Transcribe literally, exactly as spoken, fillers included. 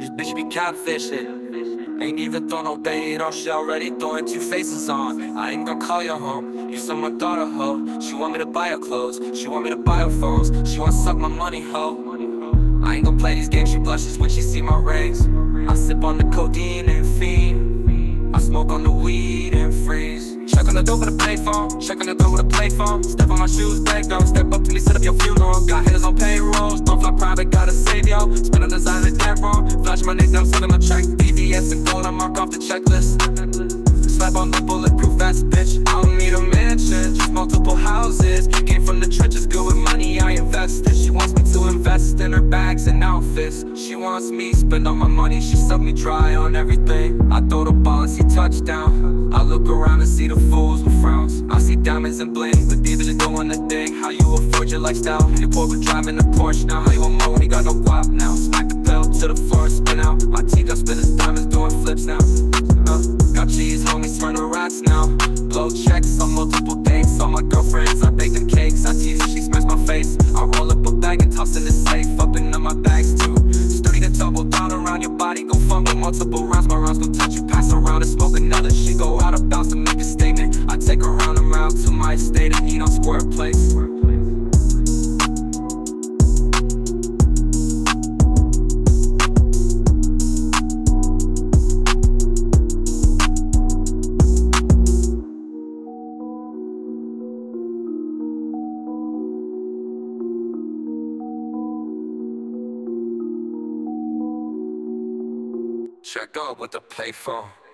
These bitches be catfishing. Ain't even throw no bait on, she already throwing two faces on. I ain't gonna call you home, you some my daughter hoe. She want me to buy her clothes, she want me to buy her phones. She wanna suck my money hoe. I ain't gonna play these games, she blushes when she see my rings. I sip on the codeine and fiend, I smoke on the weed and freeze. Check on the door with a payphone, check on the door with a play phone. Step on my shoes, back down, step up to me, set up your funeral. Got hitters on payrolls, don't fly private, gotta save yo. Spend on designer dead wrong, flash my nickname, send on my check. D V S and gold, I mark off the checklist. Slap on the bulletproof vest, bitch. I don't need a mansion, just multiple houses. Came from the trenches, good with money, I invested. She wants me to invest in her bags and outfits. She wants me, spend all my money, she sucked me dry on everything. I throw the ball and see touchdown. I look around and see the fools with frowns. I see diamonds and bling, but even is doing the thing. How you afford your lifestyle? Your boy was driving a Porsche now. How you want more when he got no guap now? Smack the pedal to the floor and spin out. My teeth got spin his diamonds doing flips now. uh, Got cheese, homies turn to rats now. Blow checks on multiple dates. All my girlfriends, I bake them cakes. I tease her, she smash my face. I roll up a bag and toss in the safe. Up in my bags too. Sturdy to double down around your body. Go fun with multiple rounds. My rounds gon' touch you, pass around and smoke another. She go out of bounds to make a statement. I take her round and round to my estate and eat on square place. Check out with the payphone.